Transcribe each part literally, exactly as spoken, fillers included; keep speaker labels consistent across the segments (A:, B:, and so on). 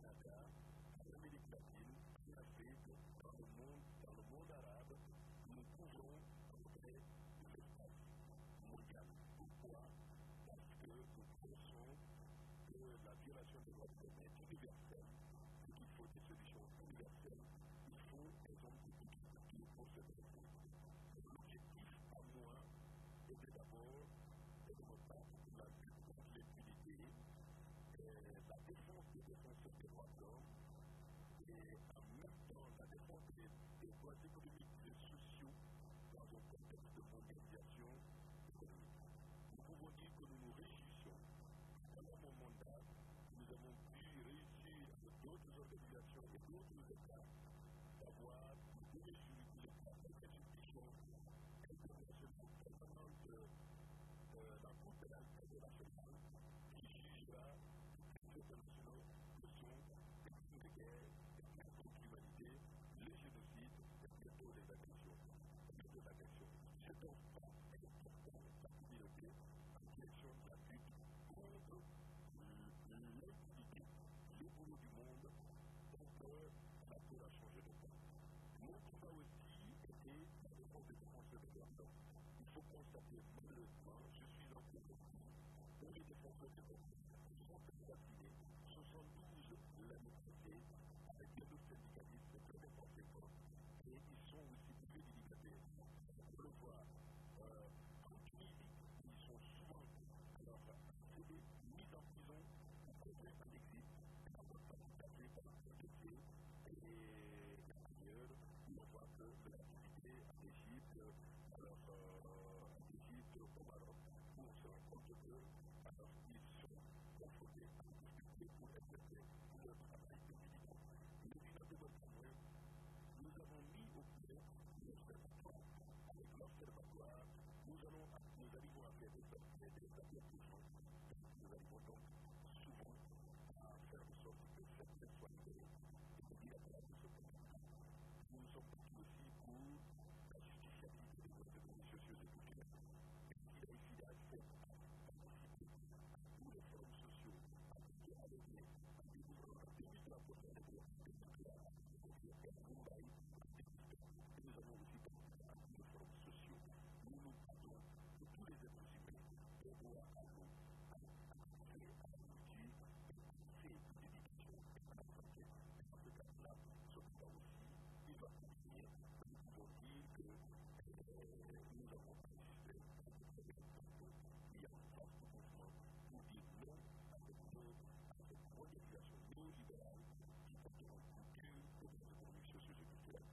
A: Canada, en Amérique latine, en Afrique, dans le monde, dans le monde arabe, nous couvrons à peu près l'espace mondial. Pourquoi? Parce que nous pensons que la violation des droits de l'homme est universelle et qu'il faut des solutions universelles. Il faut des hommes politiques pour se défendre. L'objectif à moi était d'abord de me battre pour la lutte contre l'impunité, la défense des défenseurs des droits de l'homme et en même temps la défense des, des droits économiques et sociaux dans un contexte de mondialisation économique. Nous pouvons dire que nous nous réjouissons. Pendant mon mandat, nous avons pu réussir avec d'autres organisations et d'autres États d'avoir une nouvelle juridiction, une institution internationale permanente de euh, la Cour pénale internationale qui jugera les internationaux que sont les crimes de guerre, les crimes contre l'humanité, les génocides et bientôt les agressions. Bientôt l'agression. C'est donc pas important la communauté en direction de la lutte contre l'impunité, le boulot du monde pour que la Cour a changé de temps. Mon combat aussi était la défense des défenseurs des droits de l'homme. Il faut constater malheureusement, je suis en Colombie, où les défenseurs des droits de l'homme sont assassinés, soixante-douze l'année passée, avec deux autres syndicalistes très conséquents, et ils sont aussi privés de liberté. On le voit euh, en Tunisie, ils sont souvent alors accédés, mis en prison, ou contraints en exil, avoir passé par un décès, et d'ailleurs, on voit que l'activité en Égypte, alors euh, en Égypte, au Maroc, où on se rend compte que alors ils sont confrontés à une difficulté pour exercer leur travail de militant. Mais d'une autre manière, nous avons mis au point l'observatoire. Avec l'observatoire, nous, allons, nous arrivons à faire des observations. Nous arrivons donc souvent à faire en sorte que certaines soient libérées et de dire à travers ce combat. Nous sommes battus aussi pour la justiciabilité des droits économiques, sociaux et culturels. Et il a ici à faire participer à tous les forums sociaux, à tout à l'église, à découvrir un début de la prochaine année, et à Mumbai, et nous avons aussi participé à tous les forums sociaux. Nous nous battons pour tous les êtres humains pour droit à l'eau, à l'accès à la nourriture, à l'accès à l'éducation et à la santé. Et dans ce cadre-là, ce combat aussi, il va continuer. Nous pouvons dire que euh, nous avons enregistré un premier parcours. Il y a un vaste mouvement pour dire non à cette, à cette mondialisation néolibérale qui porte un coup dur aux droits économiques, sociaux et culturels.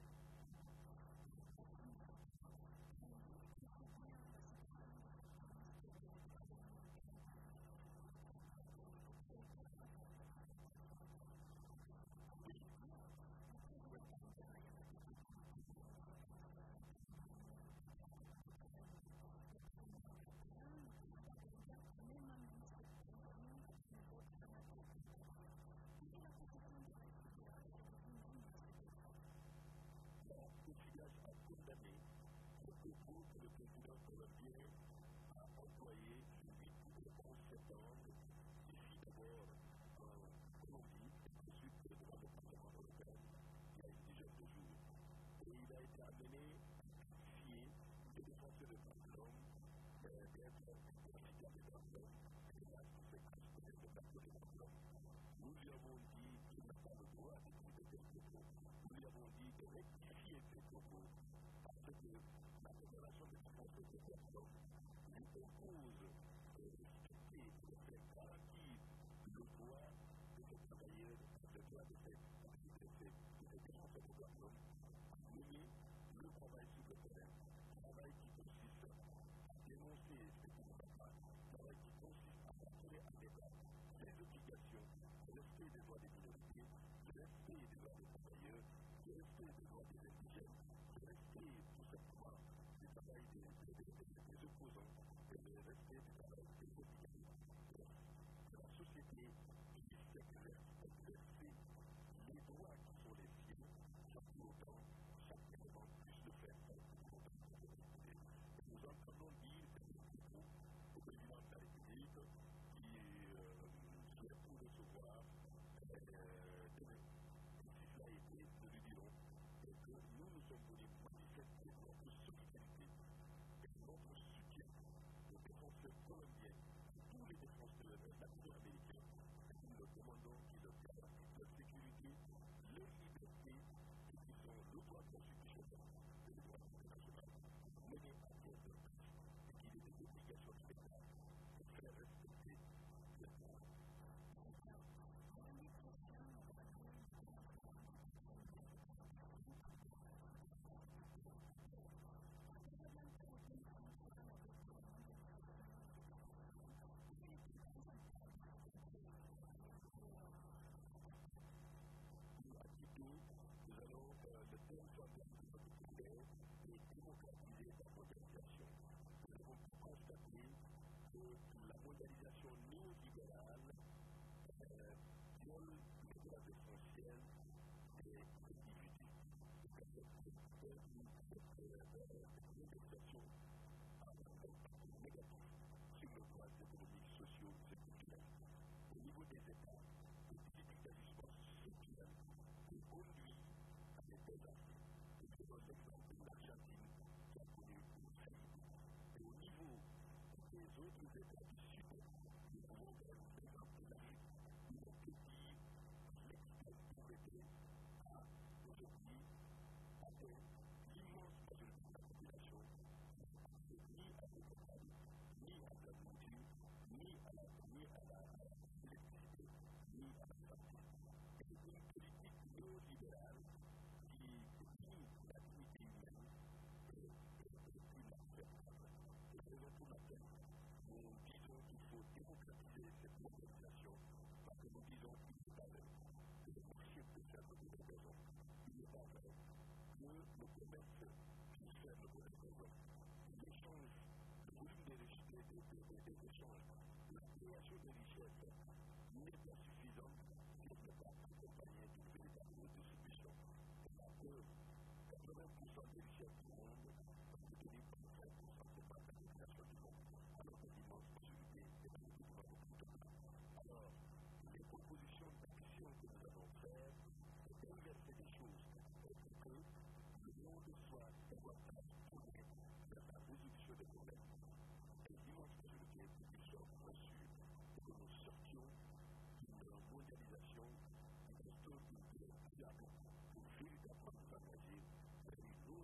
A: Le Fidesz a condamné le propos que le président colombien a employé le huit et le onze septembre, ici d'abord en Colombie, et ensuite devant le Parlement européen, il y a une dizaine de jours. Et il a été amené à qualifier les défenseurs des droits de l'homme euh, d'être trafiquants des droits de l'homme et de la conséquence peut-être de perte des droits de l'homme. Nous lui avons dit qu'il n'a pas le droit d'utiliser tel propos. Nous lui avons dit de rectifier ses propos parce que la Déclaration de défense des droits de l'homme lui impose de respecter et de faire garantir le droit de ces travailleurs, le droit de ces, de ces, de ces défenseurs des droits de l'homme à mener le travail sur le terrain, travail qui consiste à dénoncer ce qui ne va pas, travail qui consiste à rappeler à l'État les obligations, le respect des droits des minorités, le respect des droits des travailleurs, le respect des droits des indigènes, le respect tout simplement du travail des, des, des, des opposants et le respect des sommes venus manifester notre solidarité et notre soutien aux défenseurs colombiens, tous les défenseurs latino-américains. Nous leur demandons qu'ils garantissent leur sécurité, leur liberté et qu'ils ont le droit constitutionnel et le droit international de mener à bien leur tâche et qu'il ait des obligations de l'État de faire respecter les droits. Nous allons euh, le thème central de notre congrès est démocratiser la mondialisation. Nous avons pu constater que la mondialisation néolibérale euh, viole les droits essentiels des individus. Cette mondialisation a un impact négatif sur nos droits économiques, sociaux et culturels. Au niveau des États, le politique d'ajustement structurel conduit à des désastres. Je vous donne l'exemple de l'Argentine qui a connu une faillite. Et au niveau des autres États du Sud, nous pouvons prendre l'exemple de l'Afrique, où on peut dire l'extrême pauvreté a aujourd'hui atteint l'immense majorité de la population, ni à l'eau potable, ni à la nourriture, ni à la ni à la l'électricité, ni à la santé. Et une politique néolibérale qui nie la dignité humaine est inacceptable. C'est la raison pour laquelle nous disons qu'il faut démocratiser cette mondialisation, parce que nous disons qu'il n'est pas vrai que le marché peut faire le bonheur des hommes. Il n'est pas vrai que le commerce puisse faire le bonheur des hommes. L'échange, le volume des, des, des, des, des échanges, la création de richesses n'est pas suffisante si elle n'est pas accompagnée d'une véritable redistribution. Parce que quatre-vingts pour cent des richesses du monde sont détenues par cinq pour cent de la population du monde, alors que l'immense majorité est dans le gouvernement de tout le monde. Alors, les propositions d'action que nous allons faire, c'est d'inverser les choses pour que le monde soit davantage tourné vers la résolution des problèmes. Et l'immense majorité que nous sommes reçus et que nous sortions d'une mondialisation qui restaure une paix fiable pour véritablement nous engager vers une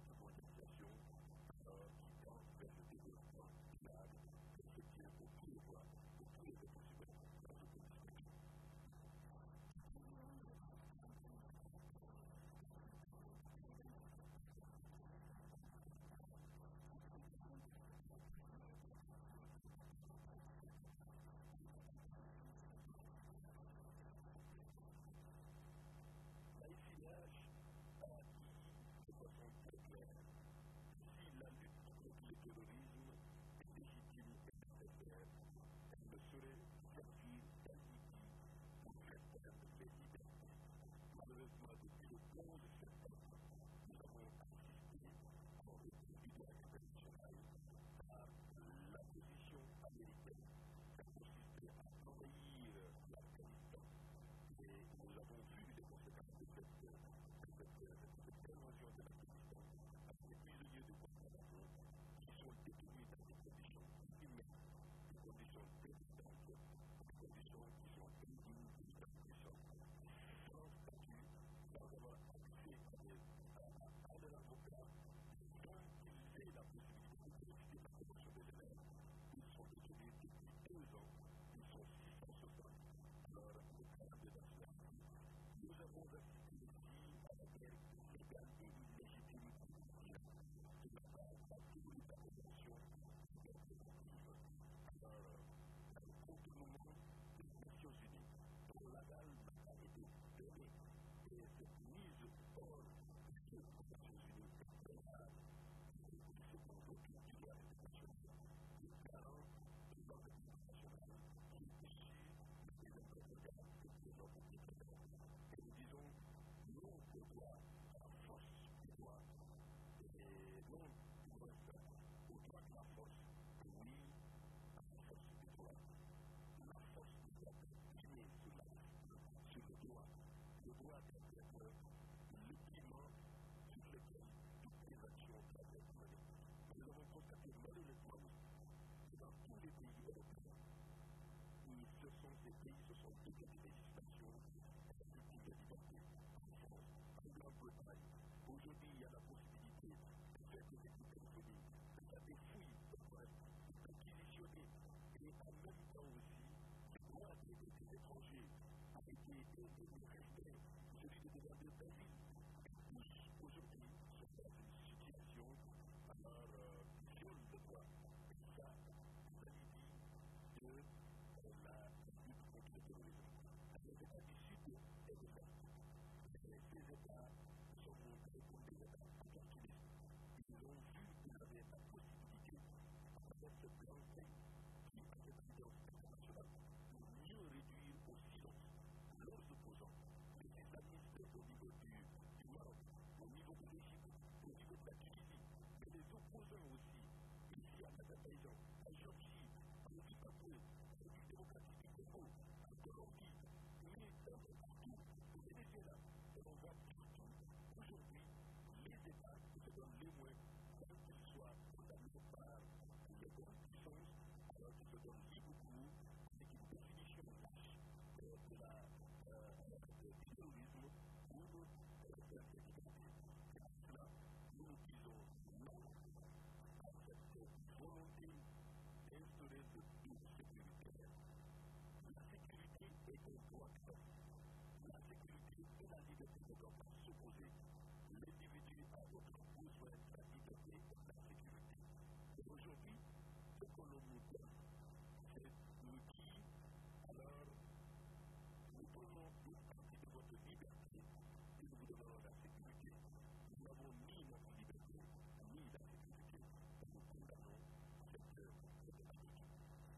A: ces pays se sont dotés de législation restrictive de liberté. En France, en Grande-Bretagne, aujourd'hui, il y a la possibilité de faire des écoutes téléphoniques, de faire des fouilles de presse, d'acquisitionner, et en même temps aussi, le droit des, des étrangers a été respecté, celui de demander d'asile. Tous, aujourd'hui, sont dans une situation alors euh, viol de droit. Et ça, ça dit que euh, la lutte contre le terrorisme. Les États du Sud et de l'Est, ces États sont montrés comme des États opportunistes. Ils ont vu qu'ils avaient la possibilité, avec ce grand pays, qui a cette alliance internationale, pour mieux réduire au silence leurs opposants, les islamistes au niveau du, du Maroc, au niveau de l'Égypte, au niveau de la Tunisie, mais les opposants aussi, ici à l'Azerbaïdjan, en Géorgie, en Zimbabwe, en République démocratique du Congo, en Colombie, mais un peu partout, au Venezuela, et on voit partout, aujourd'hui, les États se donnent les moyens, sans qu'ils soient condamnés par les grandes puissances, alors qu'ils se donnent libre cours avec une définition lâche euh, de la, euh, du terrorisme pour euh, faire cette liberté. Et pour cela, nous nous disons non à cette volonté d'instaurer de double sécurité. La sécurité est un droit de l'homme. La sécurité et la liberté ne doivent pas s'opposer. L'individu a votre besoin de la liberté et de la sécurité. Et aujourd'hui, ce que l'on nous donne, c'est nous dire, alors, nous prenons une partie de votre liberté et nous vous donnons la sécurité. Nous n'avons ni notre liberté, ni la sécurité. Et nous condamnons cette, cette attitude.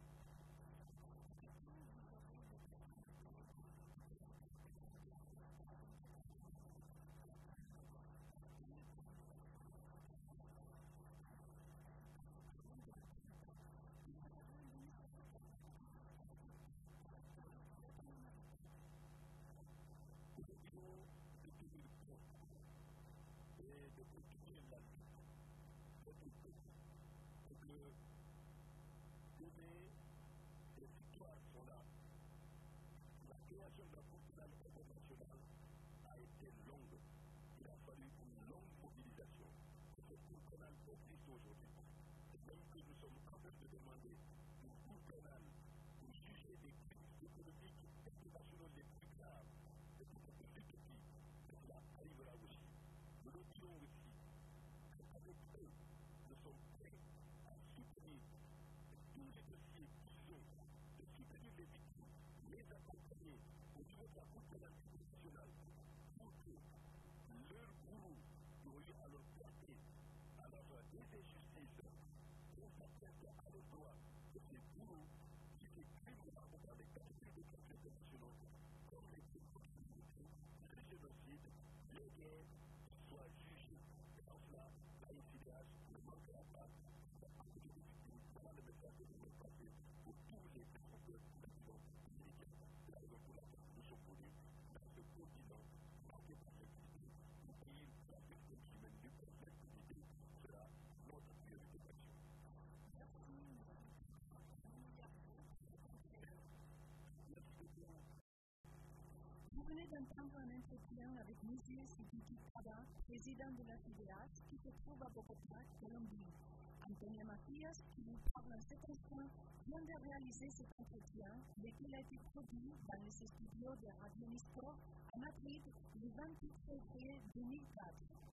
A: Nous devons de tenir compte et de continuer la lutte de tout peuple. Pour que donner des victoires sont là. La création de la Cour pénale internationale a été longue. Il a fallu une longue mobilisation. Et cette Cour pénale existe aujourd'hui. Et même que nous sommes en train de demander une Cour pénale pour juger des crimes économiques internationaux les plus graves, et peut-être l'utopie, et cela arrivera aussi. Nous le disons aussi qu'avec eux, nous sommes prêts à soutenir tous les dossiers qu'ils ont, de soutenir les victimes, les accompagner au niveau de la Cour pénale internationale pour que leurs gourous qui ont eu à leur porter alors des injustices, pour s'atteindre à leur droit, que ces gourous qui ces crimes dans les catégories de crimes internationaux, comme les crimes contre l'humanité, le génocide, les guerres, soient jugés. Et en cela, la I C D H ne manquera pas de parler des victimes. Voilà le message que nous voulons passer pour tous les défenseurs du continent américain. C'est la raison pour laquelle nous sommes venus dans ce continent marqué par l'impunité pour dire que la personne qui mène lutte contre l'impunité sera notre priorité d'action. Merci beaucoup.
B: Vous venez d'entendre un entretien avec M. Sidiki Kaba, président de la C D H, qui se trouve à Bogota, Colombie. Antonia Macias, qui vous parle en cet instant, vient de réaliser cet entretien, lequel a été produit dans les studios de Radio Nistor à Madrid le vingt-huit février deux mille quatre.